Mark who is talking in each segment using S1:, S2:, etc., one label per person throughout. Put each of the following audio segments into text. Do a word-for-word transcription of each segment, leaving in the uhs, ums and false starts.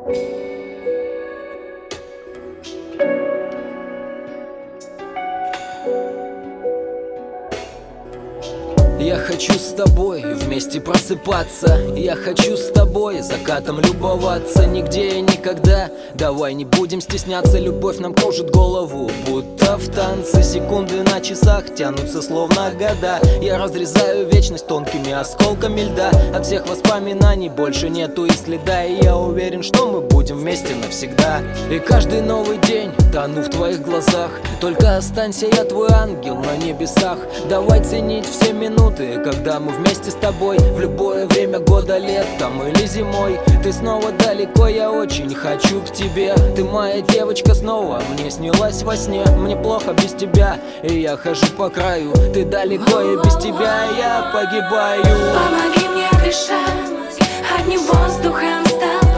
S1: Я хочу с тобой вместе просыпаться. Я хочу с тобой закатом любоваться. Нигде и никогда, давай не будем стесняться. Любовь нам кружит голову, будто в танце. Секунды на часах тянутся словно года. Я разрезаю вечность тонкими осколками льда. От всех воспоминаний больше нету и следа. И я уверен, что мы будем вместе навсегда. И каждый новый день тону в твоих глазах. Только останься, я твой ангел на небесах. Давай ценить все минуты, когда мы вместе с тобой. В любое время года, летом или зимой. Ты снова далеко, я очень хочу к тебе. Ты моя девочка снова, мне снилась во сне. Мне плохо без тебя, и я хожу по краю. Ты далеко, и без тебя я погибаю.
S2: Помоги мне дышать одним воздухом с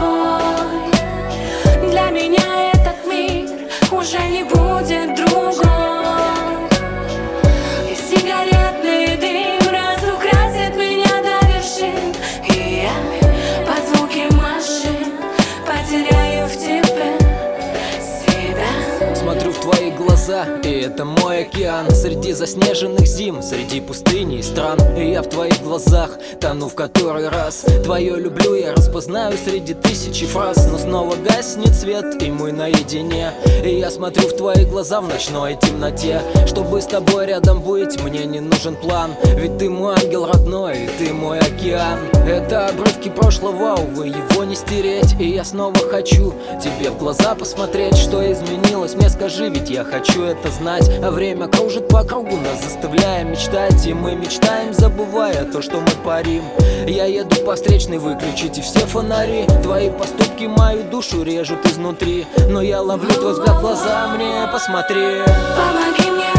S2: тобой. Для меня этот мир уже не будет другой. И сигаретный дым разукрасит меня до вершин. И я под звуки машин потеряю в тебе себя.
S1: Смотрю в твои глаза, и это мой океан. Среди заснеженных зим, среди пустыни и стран. И я в твоих глазах тону в который раз. Твое люблю я распознаю среди тысячи фраз. Но снова гаснет свет, и мы наедине. И я смотрю в твои глаза в ночной темноте. Чтобы с тобой рядом быть, мне не нужен план. Ведь ты мой ангел родной, и ты мой океан. Это обрывки прошлого, увы, его не стереть. И я снова хочу тебе в глаза посмотреть. Что изменилось, мне скажи, ведь я хочу это знать. А время кружит по кругу, нас заставляя мечтать. И мы мечтаем, забывая то, что мы парим. Я еду по встречной, выключите все фонари. Твои поступки мою душу режут изнутри. Но я ловлю твой взгляд в глаза, мне посмотри.
S2: Помоги мне